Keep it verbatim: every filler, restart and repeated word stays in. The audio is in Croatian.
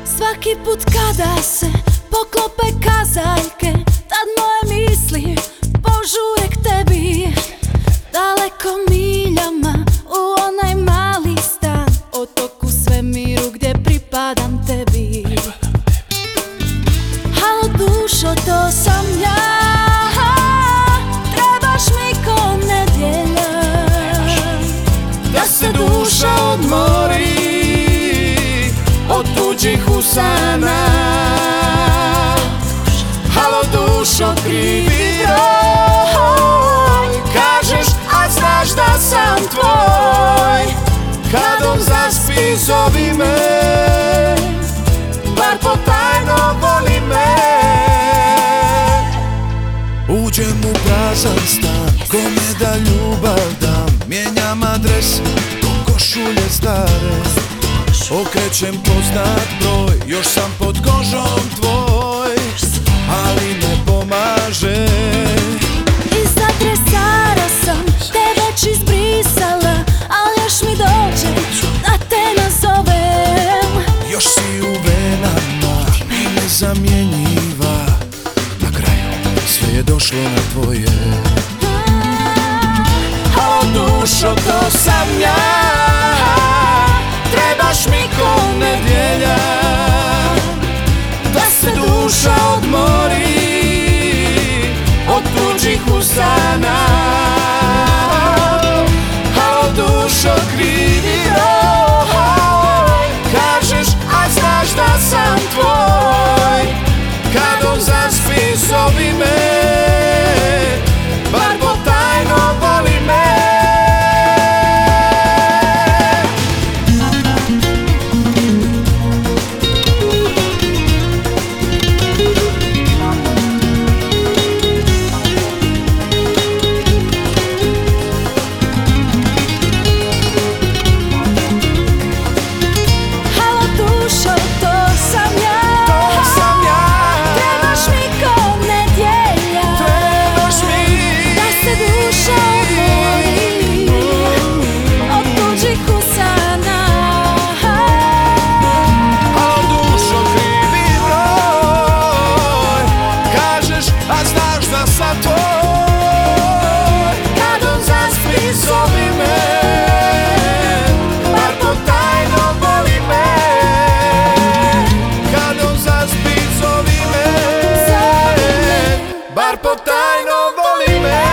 Svaki put kada se poklope kazaljke, tad moje misli požure k tebi. Daleko miljama u onaj mali stan, otok u svemiru gdje pripadam tebi. Halo dušo, to sam ja, trebaš mi ko nedjelja, da se duša odmori od tuđih usana. Halo dušo, krivi broj, kažeš, a znaš da sam tvoj. Kad on zaspi, zovi me, bar potajno voli me. Uđem u prazan stan, kome da ljubav dam, mijenjam adrese ko košulje stare. Okrećem poznat broj, još sam pod kožom tvoj, ali ne pomaže. iz adresara sam te već izbrisala, ali još mi dođe da te nazovem. Još si u venama i nezamjenjiva, na kraju sve je došlo na tvoje. Halo dušo, to sam ja, trebaš mi ko nedjelja, da se duša odmori od tuđih usana. Halo dušo, krivi broj, kažeš, a znaš da sam tvoj. Kad on zaspi, zovi me, bar potajno voli me. Potajno voli me.